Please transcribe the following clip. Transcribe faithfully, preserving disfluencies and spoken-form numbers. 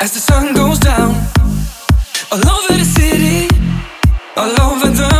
As the sun goes down, all over the city, all over the